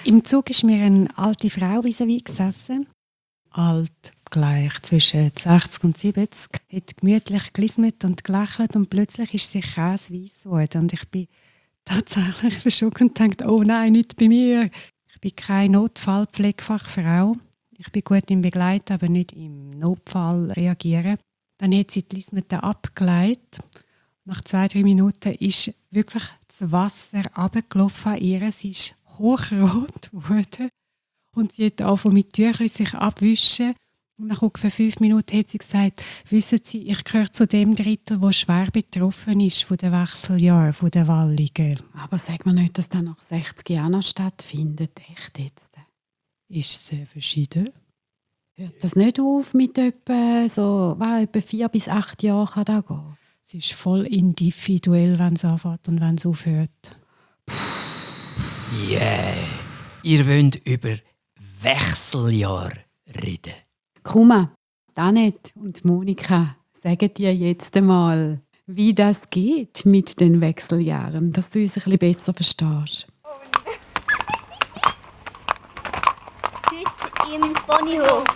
Im Zug ist mir eine alte Frau vis-à-vis gesessen. Alt, gleich zwischen 60 und 70. Hat gemütlich gelismet und gelächelt und plötzlich ist sie käseweiss geworden. Und ich bin tatsächlich verschockt und dachte, oh nein, nicht bei mir. Ich bin keine Notfallpflegefachfrau. Ich bin gut im Begleiten, aber nicht im Notfall reagieren. Dann hat sie die Lismete abgeleitet. Nach 2-3 Minuten ist wirklich das Wasser runtergelaufen an ihr. Sie ist hochrot geworden. Und sie hat angefangen mit Tüchern sich abwischen. Und nach ungefähr 5 Minuten hat sie gesagt, wissen Sie, ich gehöre zu dem Drittel, das schwer betroffen ist von den Wechseljahren, von den Wallungen. Aber sag mir nicht, dass das nach 60 Jahren noch stattfindet. Echt jetzt? Ist sehr verschieden. Hört das nicht auf mit etwa 4 bis 8 Jahren kann das gehen? Es ist voll individuell, wenn es anfängt und wenn es aufhört. Yeah! Ihr wollt über Wechseljahr reden. Kuma, Danet und Monika, sagen dir jetzt einmal, wie das geht mit den Wechseljahren, dass du uns ein bisschen besser verstehst. Heute im Ponyhof.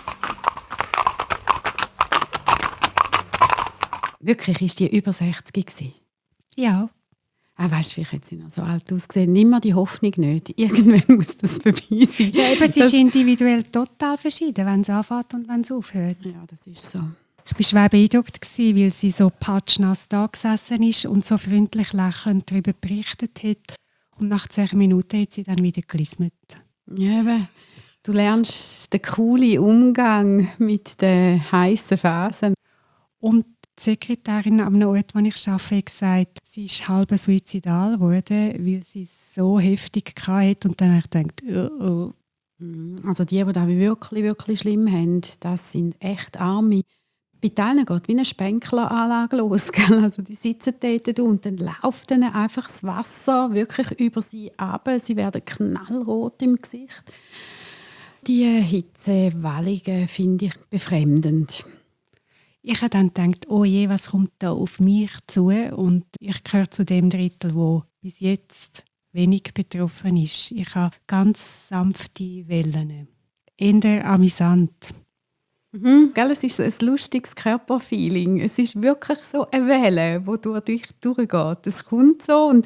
Wirklich, ist die über 60 gewesen? Ja. Weißt du, wie hat sie noch so alt ausgesehen? Nimm mir die Hoffnung nicht. Irgendwann muss das vorbei sein. Ja, eben, es ist individuell total verschieden, wenn es anfängt und wenn es aufhört. Ja, das ist so. Ich war schwer beeindruckt, weil sie so patschnass da gesessen ist und so freundlich lächelnd darüber berichtet hat. Und nach 10 Minuten hat sie dann wieder gelismet. Ja, eben. Du lernst den coolen Umgang mit den heissen Phasen. Und die Sekretärin am Ort, wo ich arbeite, hat gesagt, sie ist halb suizidal geworden, weil sie es so heftig hatte. Und dann habe ich gedacht, oh. Also die das wirklich, wirklich schlimm haben, das sind echt Arme. Bei denen geht wie eine Spenkleranlage los. Gell? Also die sitzen dort und dann läuft ihnen einfach das Wasser wirklich über sie runter. Sie werden knallrot im Gesicht. Die Hitzewallungen finde ich befremdend. Ich habe dann gedacht, oh je, was kommt da auf mich zu? Und ich gehöre zu dem Drittel, wo bis jetzt wenig betroffen ist. Ich habe ganz sanfte Wellen. Eher amüsant. Gell, es ist ein lustiges Körperfeeling. Es ist wirklich so eine Welle, die durch dich durchgeht. Es kommt so und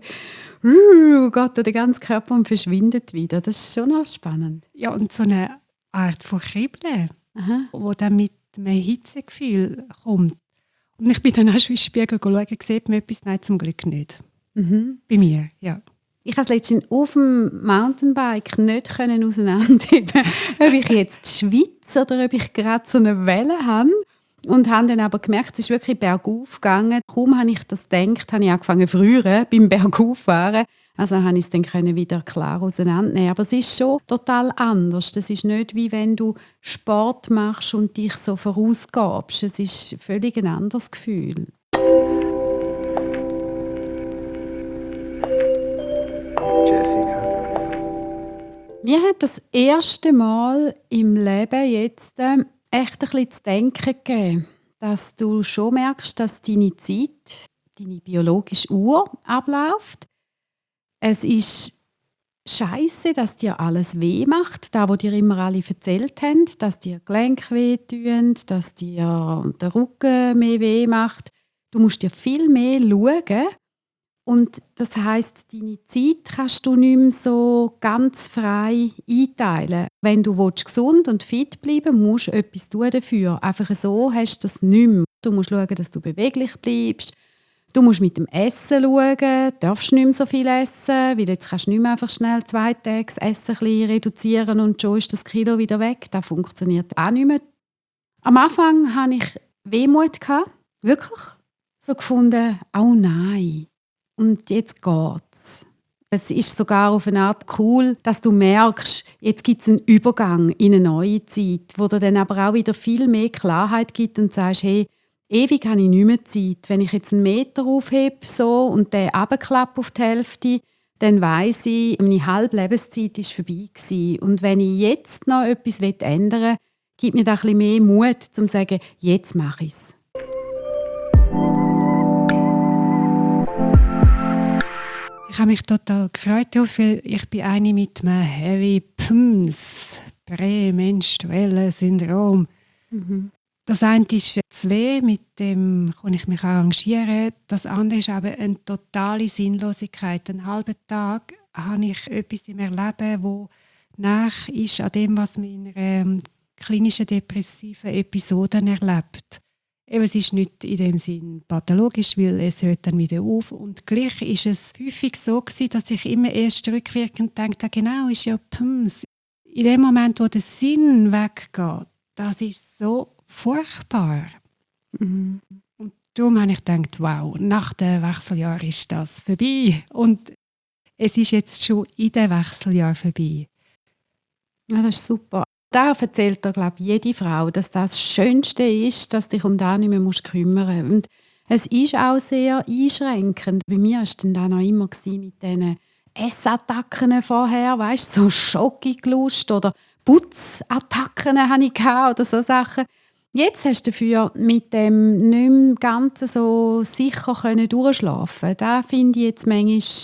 geht durch den ganzen Körper und verschwindet wieder. Das ist schon noch spannend. Ja, und so eine Art von Kribbeln, wo dann mit einem Hitzegefühl kommt. Und ich bin dann auch schon in den Spiegel schauen, sieht man etwas? Nein, zum Glück nicht. Bei mir, ja. Ich konnte letztens auf dem Mountainbike nicht auseinanderheben, ob ich jetzt schwitze oder ob ich gerade so eine Welle habe. Und habe dann aber gemerkt, es ist wirklich bergauf gegangen. Kaum habe ich das gedacht, habe ich angefangen früher beim Bergauffahren. Also konnte ich es dann wieder klar auseinandernehmen. Aber es ist schon total anders. Das ist nicht wie wenn du Sport machst und dich so vorausgabst. Es ist völlig ein anderes Gefühl. Mir hat das erste Mal im Leben jetzt echt ein bisschen zu denken gegeben, dass du schon merkst, dass deine Zeit, deine biologische Uhr abläuft. Es ist scheiße, dass dir alles weh macht, das, was dir immer alle erzählt haben, dass dir die Gelenke wehtun, dass dir der Rücken mehr weh macht. Du musst dir viel mehr schauen. Und das heisst, deine Zeit kannst du nicht mehr so ganz frei einteilen. Wenn du gesund und fit bleiben willst, musst du etwas tun dafür. Einfach so hast du das nicht mehr. Du musst schauen, dass du beweglich bleibst. Du musst mit dem Essen schauen, du darfst nicht mehr so viel essen, weil jetzt kannst du nicht mehr einfach schnell 2 Tage das Essen ein bisschen reduzieren und schon ist das Kilo wieder weg. Das funktioniert auch nicht mehr. Am Anfang hatte ich Wehmut, wirklich. So gefunden, oh nein. Und jetzt geht's. Es ist sogar auf eine Art cool, dass du merkst, jetzt gibt es einen Übergang in eine neue Zeit, wo dir dann aber auch wieder viel mehr Klarheit gibt und sagst, hey, ewig habe ich nicht mehr Zeit. Wenn ich jetzt einen Meter aufhebe so, und den runterklappe auf die Hälfte, dann weiss ich, meine halbe Lebenszeit war vorbei gewesen. Und wenn ich jetzt noch etwas ändern will, gibt mir das ein bisschen mehr Mut, um zu sagen, jetzt mache ich es. Ich habe mich total gefreut, weil ich bin eine mit einem Heavy PMS, prämenstruelles Syndrom. Das eine ist das Weh, mit dem kann ich mich arrangieren. Das andere ist aber eine totale Sinnlosigkeit. Einen halben Tag habe ich etwas im Erleben, wo nach ist an dem, was man in einer klinischen depressiven Episode erlebt. Eben, es ist nicht in dem Sinn pathologisch, weil es hört dann wieder auf. Und gleich ist es häufig so gewesen, dass ich immer erst rückwirkend denke, genau, ist ja PMS. In dem Moment, wo der Sinn weggeht, das ist so furchtbar. Und darum habe ich gedacht, wow, nach dem Wechseljahr ist das vorbei. Und es ist jetzt schon in dem Wechseljahr vorbei. Ja, das ist super. Da erzählt dir, glaube ich, jede Frau, dass das Schönste ist, dass du dich um das nicht mehr kümmern musst. Und es ist auch sehr einschränkend. Bei mir war es dann auch immer mit diesen Essattacken vorher, weißt, so Schokolust oder Putzattacken hatte ich oder so Sachen. Jetzt hast du dafür mit dem nicht mehr ganz so sicher durchschlafen. Da finde ich jetzt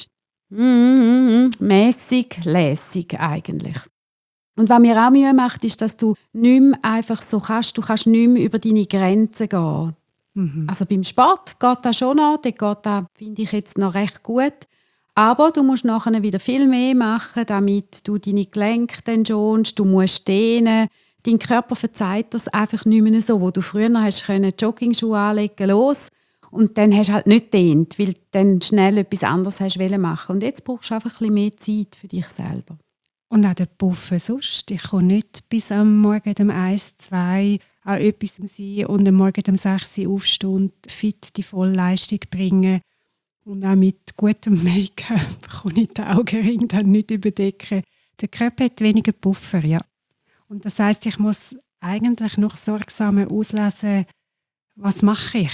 manchmal mässig lässig eigentlich. Und was mir auch Mühe macht, ist, dass du nicht mehr einfach so kannst, du kannst nicht mehr über deine Grenzen gehen. Also beim Sport geht das schon noch, das geht das, finde ich jetzt noch recht gut. Aber du musst nachher wieder viel mehr machen, damit du deine Gelenke dann schonst, du musst dehnen. Dein Körper verzeiht das einfach nicht mehr so, wo du früher hast können Joggingschuhe anlegen, los. Und dann hast du halt nicht dehnt, weil du dann schnell etwas anderes hast machen. Und jetzt brauchst du einfach ein bisschen mehr Zeit für dich selber. Und auch der Puffen sonst. Ich kann nicht bis am Morgen um 1, 2 an etwas sein und am Morgen um 6 Uhr aufstehen und fit die Vollleistung bringen. Und auch mit gutem Make-up kann ich den Augenring dann nicht überdecken. Der Körper hat weniger Puffer, ja. Und das heisst, ich muss eigentlich noch sorgsamer auslesen, was mache ich.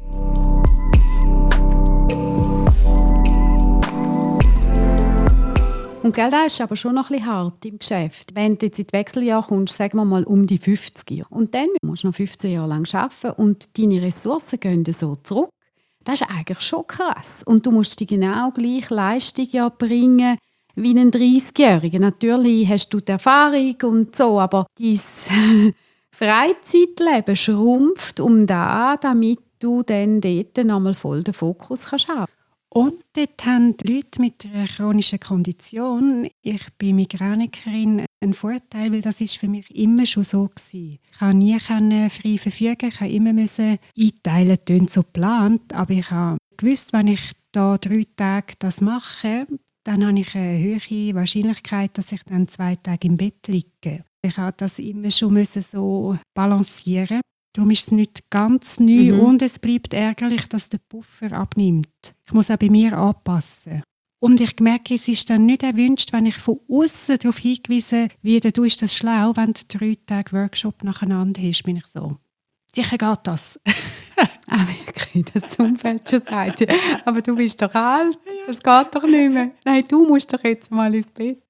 Und gell, das ist aber schon noch ein bisschen hart im Geschäft. Wenn du jetzt in die Wechseljahre kommst, sagen wir mal um die 50er. Und dann musst du noch 15 Jahre lang arbeiten und deine Ressourcen gehen so zurück. Das ist eigentlich schon krass. Und du musst die genau gleiche Leistung ja bringen wie ein 30-Jähriger. Natürlich hast du die Erfahrung und so, aber dein Freizeitleben schrumpft damit du dann dort nochmal voll den Fokus kannst haben. Und dort haben die Leute mit einer chronischen Kondition, ich bin Migränikerin, einen Vorteil, weil das ist für mich immer schon so gewesen. Ich konnte nie frei verfügen, ich musste immer einteilen, das klingt so geplant, aber ich habe gewusst, wenn ich da 3 Tage das mache, dann habe ich eine höhere Wahrscheinlichkeit, dass ich dann 2 Tage im Bett liege. Ich habe das immer schon so balancieren. Darum ist es nicht ganz neu und es bleibt ärgerlich, dass der Puffer abnimmt. Ich muss auch bei mir anpassen. Und ich merke, es ist dann nicht erwünscht, wenn ich von außen darauf hingewiesen werde, du ist das schlau, wenn du 3 Tage Workshop nacheinander hast, bin ich so. Sicher geht das. Wirklich, das Umfeld schon sagt. Aber du bist doch alt, das geht doch nicht mehr. Nein, du musst doch jetzt mal ins Bett.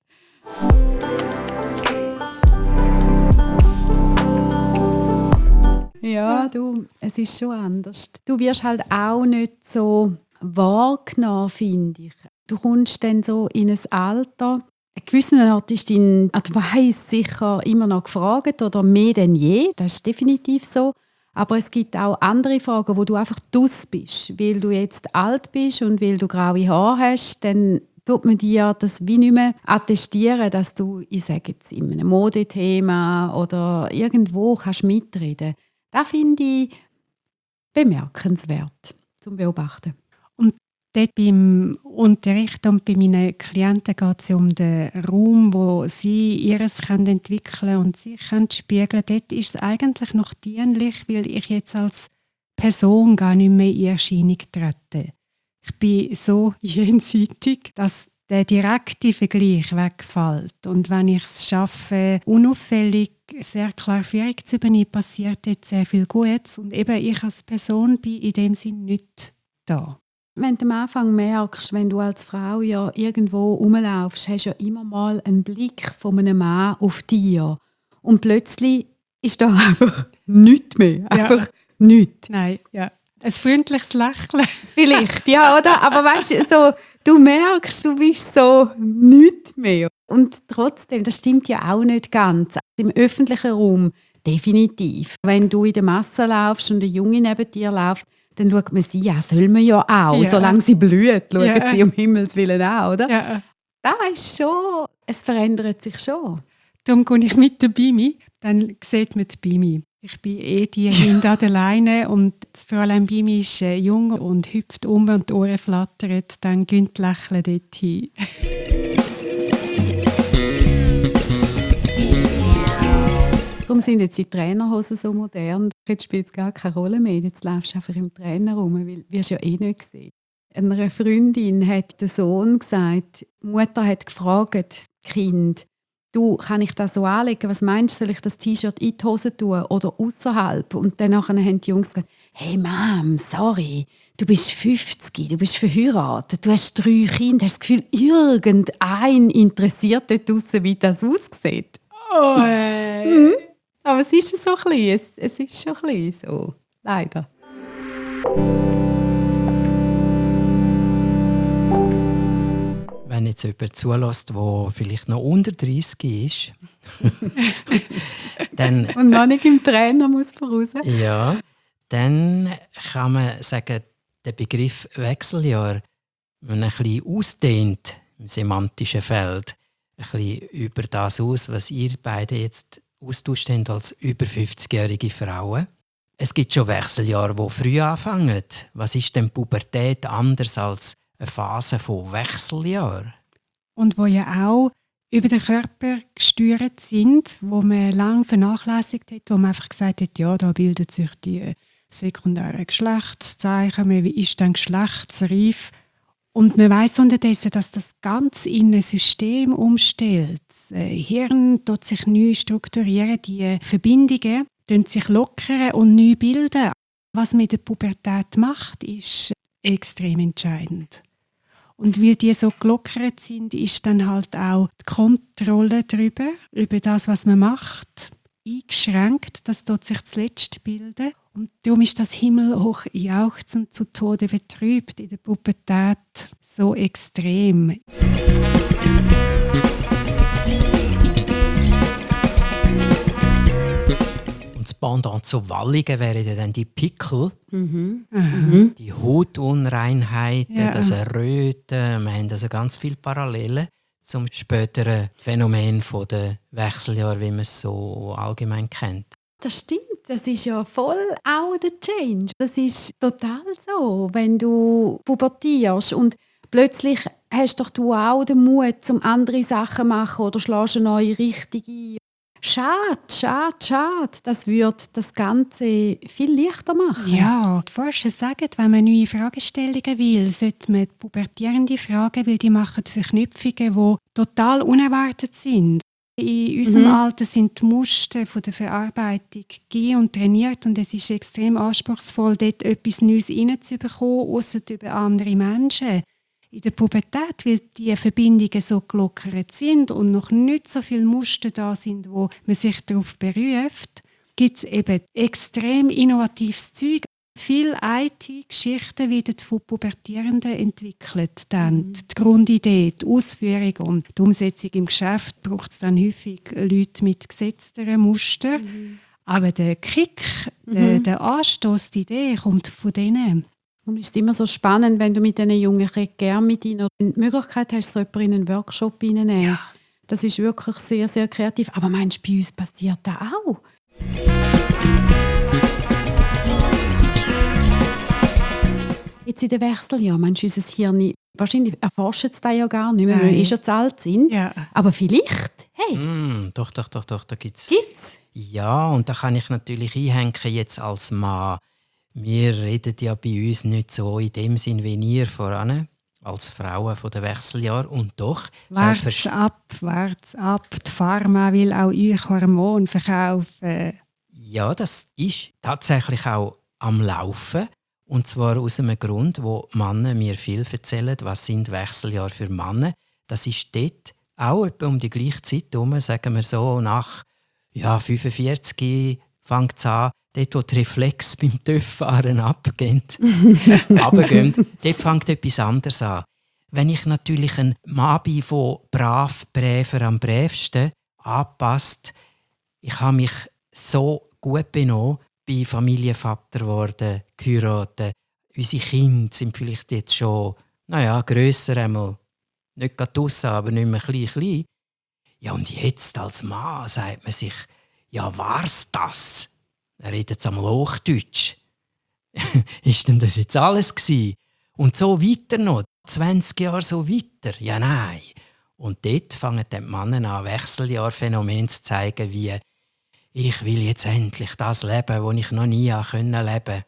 Ja, du, es ist schon anders. Du wirst halt auch nicht so wahrgenommen, finde ich. Du kommst dann so in ein Alter. An gewissen Ort ist dein Advice sicher immer noch gefragt oder mehr denn je. Das ist definitiv so. Aber es gibt auch andere Fragen, wo du einfach draus bist. Weil du jetzt alt bist und weil du graue Haare hast, dann tut man dir das wie nicht mehr attestieren, dass du, ich sage jetzt, in einem Modethema oder irgendwo kannst mitreden. Das finde ich bemerkenswert zum Beobachten. Und dort beim Unterricht und bei meinen Klienten geht es um den Raum, wo sie ihres entwickeln können und sich spiegeln. Dort ist es eigentlich noch dienlich, weil ich jetzt als Person gar nicht mehr in Erscheinung trete. Ich bin so jenseitig, dass der direkte Vergleich wegfällt. Und wenn ich es schaffe, unauffällig sehr klar Führung zu übernehmen, passiert dort sehr viel Gutes. Und eben ich als Person bin in dem Sinne nicht da. Wenn du am Anfang merkst, wenn du als Frau ja irgendwo rumlaufst, hast du ja immer mal einen Blick von einem Mann auf dir. Und plötzlich ist da einfach nichts mehr. Einfach nichts. Nein, ja. Ein freundliches Lächeln. Vielleicht, ja, oder? Aber weißt du, so, du merkst, du bist so nichts mehr. Und trotzdem, das stimmt ja auch nicht ganz. Im öffentlichen Raum definitiv. Wenn du in der Masse laufst und eine Junge neben dir läuft, dann schaut man sie an. Soll man ja auch. Ja. Solange sie blüht, schaut Ja. sie um Himmels Willen auch, oder? Ja. Da ist schon, es verändert sich schon. Darum gehe ich mit der Bimi, dann sieht man die Bimi. Ich bin die hinter der Leine und das Fräulein Bimi ist jung und hüpft und die Ohren flattern, dann gönnt Lächeln dorthin. Darum sind jetzt die Trainerhosen so modern. Jetzt spielt es gar keine Rolle mehr. Jetzt läufst du einfach im Trainer rum, weil du wirst ja eh nicht gesehen. Einer Freundin hat der Sohn gesagt, die Mutter hat gefragt, Kind, du, kann ich das so anlegen? Was meinst du, soll ich das T-Shirt in die Hose tun oder außerhalb? Und dann haben die Jungs gesagt, hey Mom, sorry, du bist 50, du bist verheiratet, du hast 3 Kinder, hast das Gefühl, irgendein interessiert dort draussen, wie das aussieht. Oh, Aber es ist so ein bisschen, es ist schon ein bisschen so, leider. Wenn jetzt jemand zulässt, der vielleicht noch unter 30 ist, dann, Und noch nicht im Trainer muss voraus. ja, dann kann man sagen, der Begriff Wechseljahr, wenn man ein bisschen ausdehnt im semantischen Feld, ein bisschen über das aus, was ihr beide jetzt austauscht habt als über 50-jährige Frauen. Es gibt schon Wechseljahre, die früh anfangen. Was ist denn Pubertät anders als eine Phase von Wechseljahren? Und wo ja auch über den Körper gesteuert sind, wo man lange vernachlässigt hat, wo man einfach gesagt hat, ja, da bildet sich die sekundären Geschlechtszeichen, man ist dann geschlechtsreif. Und man weiss unterdessen, dass das ganz in ein System umstellt. Das Hirn tut sich neu strukturieren, die Verbindungen sich lockern und neu bilden. Was man in der Pubertät macht, ist extrem entscheidend. Und weil die so gelockert sind, ist dann halt auch die Kontrolle darüber, über das, was man macht, eingeschränkt. Das tut sich zuletzt bilden. Und darum ist das himmelhoch jauchzend zu Tode betrübt in der Pubertät so extrem. Und das Pendant zu Walligen wären ja dann die Pickel, Mhm. die Hautunreinheiten, Ja. das Erröten. Wir haben also ganz viele Parallelen zum späteren Phänomen der Wechseljahr, wie man es so allgemein kennt. Das stimmt, das ist ja voll auch der Change. Das ist total so, wenn du pubertierst und plötzlich hast doch du auch den Mut, um andere Sachen zu machen oder schlägst eine neue Richtung ein. Schade. Das würde das Ganze viel leichter machen. Ja, die Forscher sagen, wenn man neue Fragestellungen will, sollte man die Pubertierende fragen, weil die machen Verknüpfungen, die total unerwartet sind. In unserem Alter sind die Muster von der Verarbeitung gegeben und trainiert und es ist extrem anspruchsvoll, dort etwas Neues reinzubekommen, ausser über andere Menschen. In der Pubertät, weil die Verbindungen so gelockert sind und noch nicht so viele Muster da sind, wo man sich darauf beruft, gibt es eben extrem innovatives Zeug. Viele IT-Geschichten werden von Pubertierenden entwickelt. Dann die Grundidee, die Ausführung und die Umsetzung im Geschäft braucht es dann häufig Leute mit gesetzteren Mustern. Aber der Kick, der Anstoß, die Idee kommt von denen. Und es ist immer so spannend, wenn du mit diesen Jungen gerne mit ihnen die Möglichkeit hast, so jemanden in einen Workshop reinzunehmen. Ja. Das ist wirklich sehr, sehr kreativ. Aber meinst du, bei uns passiert das auch? Jetzt in den Wechseljahren, meinst du, unser Hirn, wahrscheinlich erforscht es das ja gar nicht mehr, weil wir Nein. schon zu alt sind. Ja. Aber vielleicht, hey, Doch, da gibt's. gibt's? Ja, und da kann ich natürlich einhängen jetzt als Mann. Wir reden ja bei uns nicht so in dem Sinn wie ihr voran, als Frauen von den Wechseljahren. Und doch, Wart's ab. Die Pharma will auch euch Hormone verkaufen. ja, das ist tatsächlich auch am Laufen. Und zwar aus einem Grund, wo Männer mir viel erzählen, was sind Wechseljahre für Männer. Das ist dort auch etwa um die gleiche Zeit herum, sagen wir so, nach 45 fängt es an, dort wo die Reflex beim TÜV-Fahren runtergehen, dort fängt etwas anderes an. wenn ich natürlich ein Mann bin, der brav, bräver am brävsten anpasst, ich habe mich so gut benommen, bin Familienvater geworden, geheiratet. Unsere Kinder sind vielleicht jetzt schon, grösser einmal. Nicht gerade draussen, aber nicht mehr klein. Ja, und jetzt als Mann sagt man sich, ja, war's das? Er redet jetzt einmal Hochdeutsch. Ist denn das jetzt alles gewesen? Und so weiter noch, 20 Jahre so weiter? Ja, nein. Und dort fangen die Männer an, Wechseljahrphänomen zu zeigen, wie ich will jetzt endlich das leben, das ich noch nie leben konnte.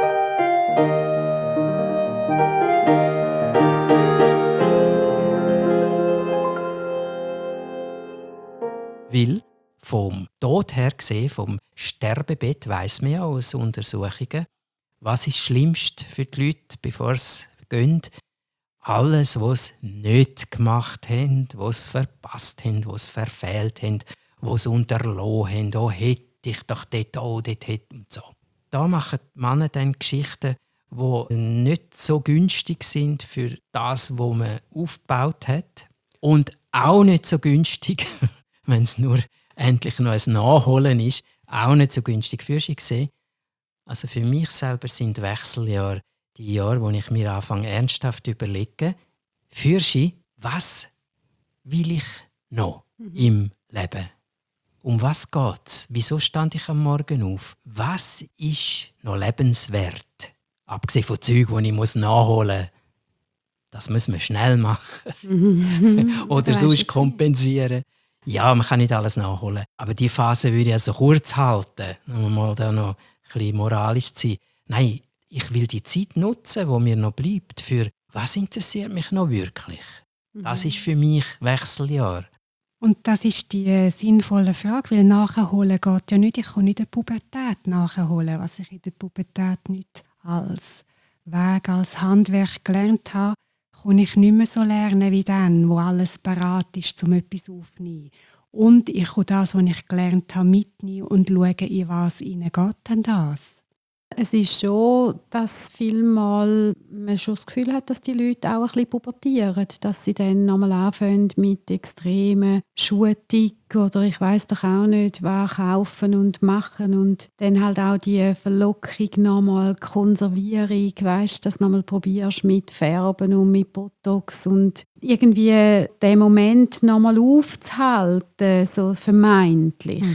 Weil vom Tod her gesehen, vom Sterbebett, weiss man ja aus Untersuchungen, was ist das Schlimmste für die Leute, bevor sie gehen. Alles, was sie nicht gemacht haben, was sie verpasst haben, was sie verfehlt haben, was sie unterlassen haben. Oh, hätte ich doch dort hätte und so. Da machen die Männer dann Geschichten, die nicht so günstig sind für das, was man aufgebaut hat. Und auch nicht so günstig, wenn es nur endlich noch ein Nachholen ist, auch nicht so günstig für sie gesehen. Also für mich selber sind Wechseljahre die Jahre, wo ich mir anfange, ernsthaft zu überlegen, für sie, was will ich noch im Leben? Um was geht es? Wieso stand ich am Morgen auf? Was ist noch lebenswert? Abgesehen von Zeugen, die ich nachholen muss. Das müssen wir schnell machen. Oder sonst kompensieren. Ja, man kann nicht alles nachholen. Aber die Phase würde ich also kurz halten, um mal da noch ein bisschen moralisch zu sein. Nein, ich will die Zeit nutzen, die mir noch bleibt, für was interessiert mich noch wirklich. Das ist für mich Wechseljahr. Und das ist die sinnvolle Frage, weil nachholen geht ja nicht. Ich kann nicht die Pubertät nachholen, was ich in der Pubertät nicht als Weg, als Handwerk gelernt habe, kann ich nicht mehr so lernen wie dann, wo alles parat ist, um etwas aufzunehmen. Und ich kann das, was ich gelernt habe, mitnehmen und schauen, in was ihnen geht denn das. Es ist schon, dass vielmal man schon das Gefühl hat, dass die Leute auch ein bisschen pubertieren, dass sie dann nochmal anfangen mit extremen Schuhtick oder ich weiss doch auch nicht, was kaufen und machen und dann halt auch die Verlockung nochmal, Konservierung, weißt, dass du nochmal probierst mit Färben und mit Botox und irgendwie den Moment nochmal aufzuhalten, so vermeintlich.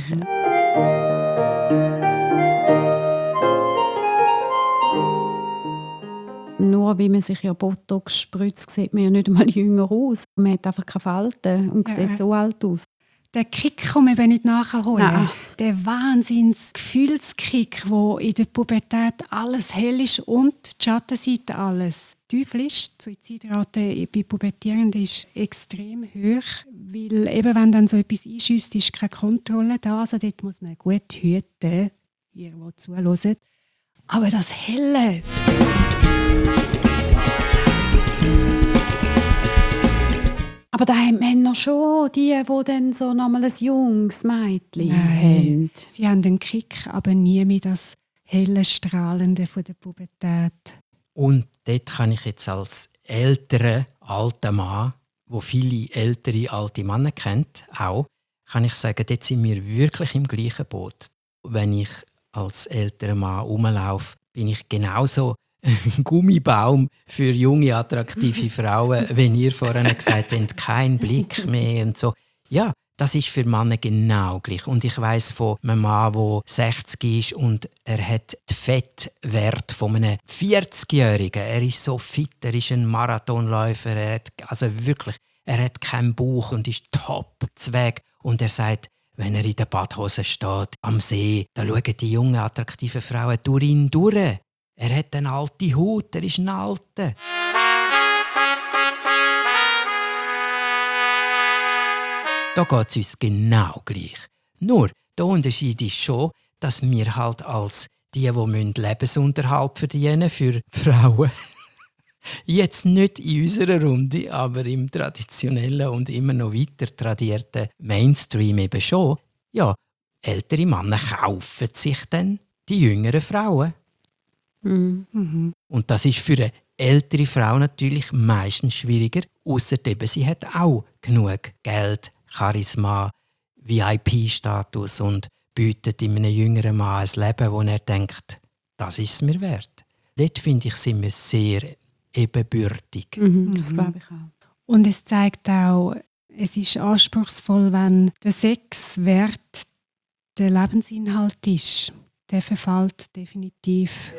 Nur wie man sich ja Botox spritzt, sieht man ja nicht einmal jünger aus. Man hat einfach keine Falten und sieht so alt aus. Der Kick kann man eben nicht nachholen. Nein. Der Wahnsinns-Gefühlskick, wo in der Pubertät alles hell ist und die Schattenseite alles tief ist. Die Suizidrate bei Pubertierenden ist extrem hoch, weil eben, wenn dann so etwas einschüsst, ist keine Kontrolle da. Also dort muss man gut hüten, ihr, die zuhören. Aber das Helle... Aber da haben Männer schon, die dann so nochmal ein junges Mädchen haben. Sie haben den Kick, aber nie mehr das helle, strahlende von der Pubertät. Und dort kann ich jetzt als älterer, alter Mann, der viele ältere, alte Männer kennt, auch, kann ich sagen, dort sind wir wirklich im gleichen Boot. Wenn ich als älterer Mann rumlaufe, bin ich genauso ein Gummibaum für junge, attraktive Frauen, wenn ihr vorhin gesagt habt, kein Blick mehr und so. Ja, das ist für Männer genau gleich. Und ich weiss von einem Mann, der 60 ist und er hat den Fettwert von einem 40-Jährigen. Er ist so fit, er ist ein Marathonläufer, er hat keinen Bauch und ist top Zweig. Und er sagt, wenn er in der Badhose steht, am See, da schauen die jungen, attraktiven Frauen durch ihn durch. Er hat eine alte Haut, er ist ein Alter. Da geht es uns genau gleich. Nur, der Unterschied ist schon, dass wir halt als die Lebensunterhalt verdienen für Frauen, jetzt nicht in unserer Runde, aber im traditionellen und immer noch weiter tradierten Mainstream eben schon, ja, ältere Männer kaufen sich dann die jüngeren Frauen. Mhm. Und das ist für eine ältere Frau natürlich meistens schwieriger, ausser eben, sie hat auch genug Geld, Charisma, VIP-Status und bietet in einem jüngeren Mann ein Leben, wo er denkt, das ist es mir wert. Dort, finde ich, sind wir sehr ebenbürtig. Das glaube ich auch. Und es zeigt auch, es ist anspruchsvoll, wenn der Sexwert der Lebensinhalt ist. Der verfällt definitiv.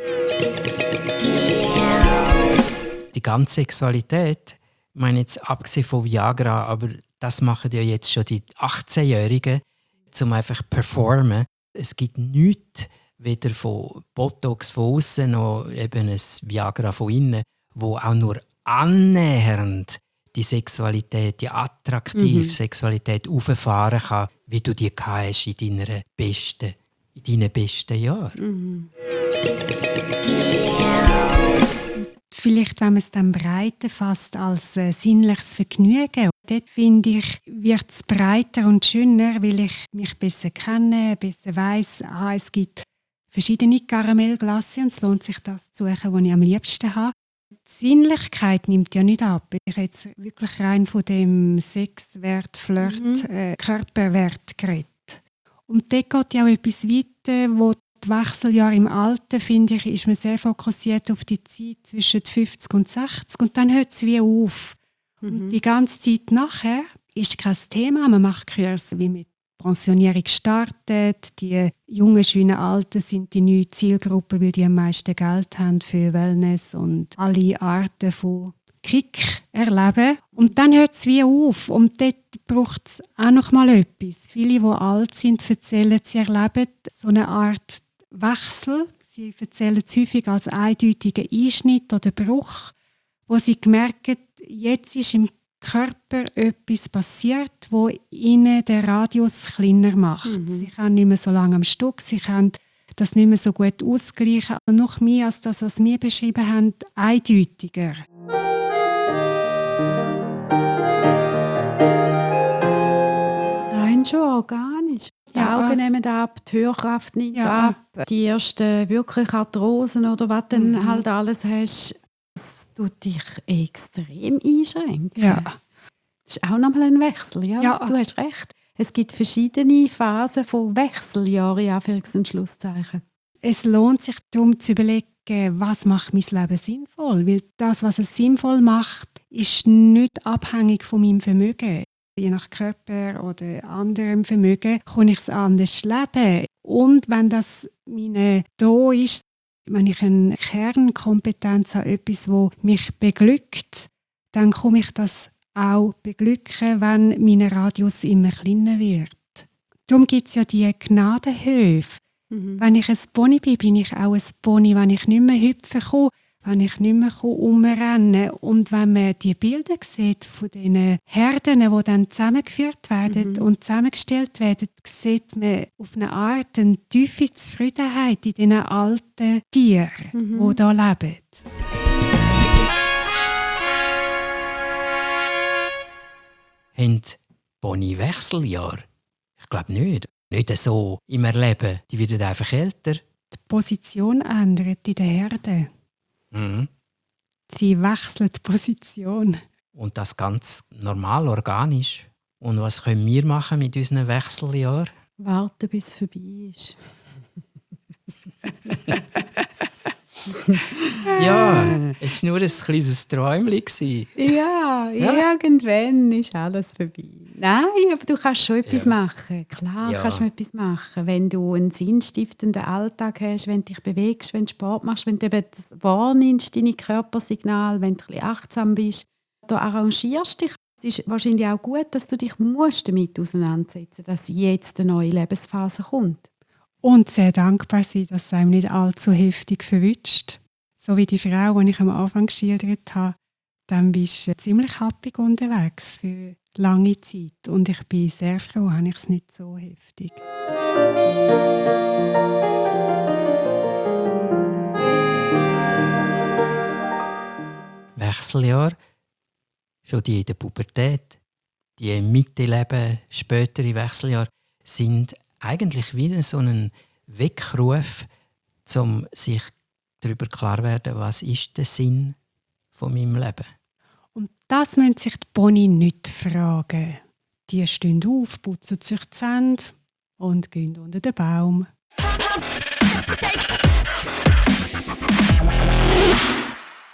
Die ganze Sexualität, ich meine jetzt abgesehen von Viagra, aber das machen ja jetzt schon die 18-Jährigen, um einfach performen. Es gibt nichts, weder von Botox von außen noch eben ein Viagra von innen, wo auch nur annähernd die Sexualität, die attraktive Sexualität auffahren kann, wie du die hast in deinen besten Jahren. Vielleicht, wenn man es dann breiter fasst als sinnliches Vergnügen. Dort, finde ich, wird es breiter und schöner, weil ich mich besser kenne, besser weiss, es gibt verschiedene Karamellglasse und es lohnt sich, das zu suchen, was ich am liebsten habe. Die Sinnlichkeit nimmt ja nicht ab. Ich habe jetzt wirklich rein von dem Sexwert, Flirt, Körperwert geredet. Und dort geht ja auch etwas weiter, wo die Wechseljahre im Alter, finde ich, ist man sehr fokussiert auf die Zeit zwischen 50 und 60 und dann hört es wie auf. Und die ganze Zeit nachher ist kein Thema. Man macht Kurse, wie mit Pensionierung startet. Die jungen, schönen Alten sind die neue Zielgruppe, weil die am meisten Geld haben für Wellness und alle Arten von Kick erleben. Und dann hört es wie auf. Und dort braucht es auch noch mal etwas. Viele, die alt sind, erzählen, sie erleben so eine Art Wechsel. Sie erzählen es häufig als eindeutigen Einschnitt oder Bruch, wo sie merken, jetzt ist im Körper etwas passiert, wo ihnen den Radius kleiner macht. Sie können nicht mehr so lange am Stück, sie können das nicht mehr so gut ausgleichen. Noch mehr als das, was wir beschrieben haben, eindeutiger. Rein schon organisch. Die Augen nehmen ab, die Hörkraft nimmt ab, die ersten wirklich Arthrosen oder was du dann halt alles hast, das tut dich extrem einschränken. Ja. Das ist auch nochmal ein Wechsel, ja? Du hast recht. Es gibt verschiedene Phasen von Wechseljahren, in Anführungs- und Schlusszeichen. Es lohnt sich darum zu überlegen, was macht mein Leben sinnvoll? Weil das, was es sinnvoll macht, ist nicht abhängig von meinem Vermögen. Je nach Körper oder anderem Vermögen kann ich es anders leben. Und wenn das meine da ist, wenn ich eine Kernkompetenz habe, etwas, das mich beglückt, dann kann ich das auch beglücken, wenn mein Radius immer kleiner wird. Darum gibt es ja die Gnadenhöfe. Wenn ich ein Pony bin, bin ich auch ein Pony, wenn ich nicht mehr hüpfen kann, wenn ich nicht mehr umrennen kann. Und wenn man die Bilder sieht von diesen Herden, die dann zusammengeführt werden und zusammengestellt werden, sieht man auf eine Art eine tiefe Zufriedenheit in diesen alten Tieren, die hier leben. Haben Pony Wechseljahr? Ich glaube nicht. Nicht so im Erleben. Die werden einfach älter. Die Position ändert in der Herde. Sie wechseln die Position. Und das ganz normal, organisch. Und was können wir machen mit unseren Wechseljahren? Warten, bis es vorbei ist. Ja, es war nur ein kleines Träumchen. Ja, irgendwann ist alles vorbei. Nein, aber du kannst schon etwas machen. Klar kannst du etwas machen. Wenn du einen sinnstiftenden Alltag hast, wenn du dich bewegst, wenn du Sport machst, wenn du eben das wahrnimmst, deine Körpersignale, wenn du ein bisschen achtsam bist, da arrangierst dich. Es ist wahrscheinlich auch gut, dass du dich damit auseinandersetzen musst, dass jetzt eine neue Lebensphase kommt. Und sehr dankbar sein, dass es einem nicht allzu heftig verwünscht. So wie die Frau, die ich am Anfang geschildert habe, dann bist du ziemlich happig unterwegs für lange Zeit. Und ich bin sehr froh, habe ich es nicht so heftig. Wechseljahr, schon die in der Pubertät, die im Mitte-Leben, spätere Wechseljahr, sind eigentlich wie so ein Weckruf, um sich darüber klar zu werden, was ist der Sinn von meinem Leben. Und das müssen sich die Pony nicht fragen. Die stehen auf, putzen sich die Zähne und gehen unter den Baum.